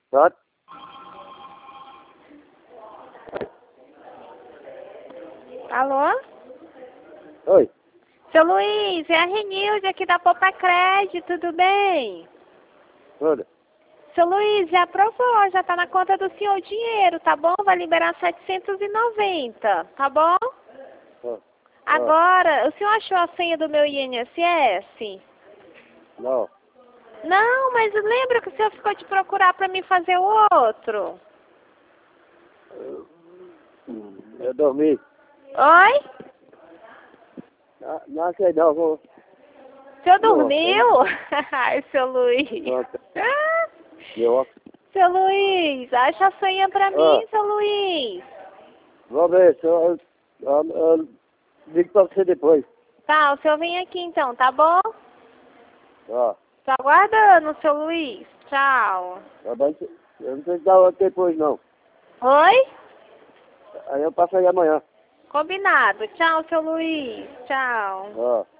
Pode? Alô? Oi. Seu Luiz, é a Renilde aqui da Poupa Crédito, tudo bem? Tudo. Seu Luiz, já aprovou, já tá na conta do senhor o dinheiro, tá bom? Vai liberar 790, tá bom? Agora, o senhor achou a senha do meu INSS? Não. Não, mas lembra que o senhor ficou de procurar pra mim fazer o outro? Eu dormi. Oi? Não sei não, vou... O senhor dormiu? Ai, seu Luiz. Eu Seu Luiz, acha a senha pra mim, seu Luiz. vou ver, eu ligo pra você depois. Tá, o senhor vem aqui então, tá bom? Ó, Tô aguardando, seu Luiz. Tchau. tá bom? Eu não sei se dá outro depois não. Oi? Aí eu passo aí amanhã. Combinado. Tchau, seu Luiz. Tchau. Ó.